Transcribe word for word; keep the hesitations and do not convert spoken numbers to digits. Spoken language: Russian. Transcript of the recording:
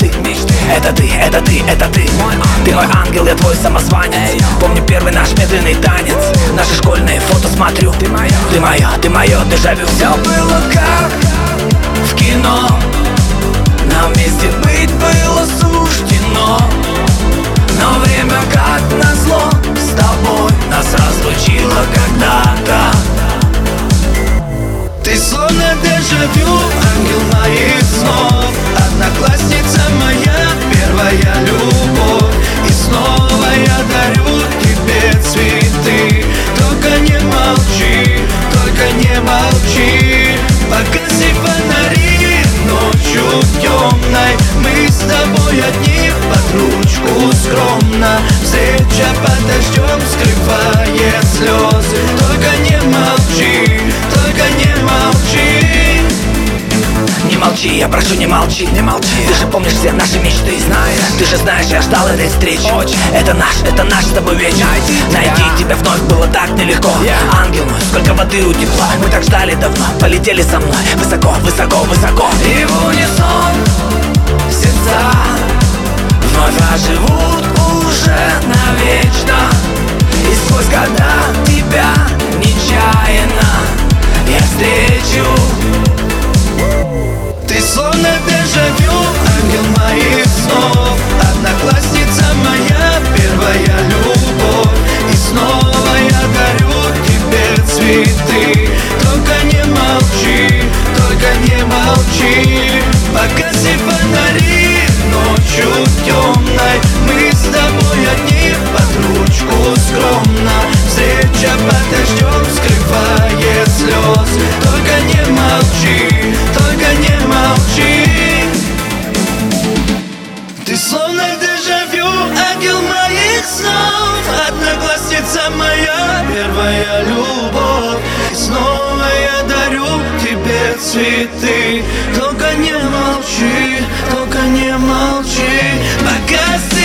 мечты, мечты. Это ты, это ты, это ты, мой ангел. Ты мой ангел, я твой самозванец. Помню первый наш медленный танец, наши школьные фото смотрю. Ты моя, ты моя, ты мое дежавю. Все было как в кино, нам вместе быть было суждено. Но время, как назло, с тобой нас разлучило когда-то. Ты словно дежавю, ангел моих снов, одноклассница моя, первая любовь. И снова я дарю тебе цветы. Только не молчи, только не молчи. Погаси фонари ночью темной, мы с тобой одни под ручку скромно. Встреча под дождем скрывает слезы. Только не молчи, только не молчи. Не молчи, я прошу, не молчи, не молчи. Ты же помнишь все наши мечты, знаешь. Ты же знаешь, я ждал этой встречи. Очень. Это наш, это наш с тобой вечер. Найти, Найти тебя вновь было так нелегко. yeah. Ангел мой, сколько воды утекло. Мы так ждали давно, полетели со мной высоко, высоко, высоко. И в унисон сердца вновь оживут уже навечно. И сквозь года тебя нечаянно я встречу. Ты словно дежавю, ангел моих снов, одноклассница моя, первая любовь. И снова я дарю тебе цветы. Только не молчи, только не молчи. Погаси фонари ночью темной, мы с тобой одни под ручку скромно. Встреча под дождем скрывает слезы. Только не молчи, только не молчи. Ты словно дежавю, ангел моих снов, одноклассница моя, первая любовь. И снова я дарю тебе цветы. Только не молчи, только не молчи. Погаси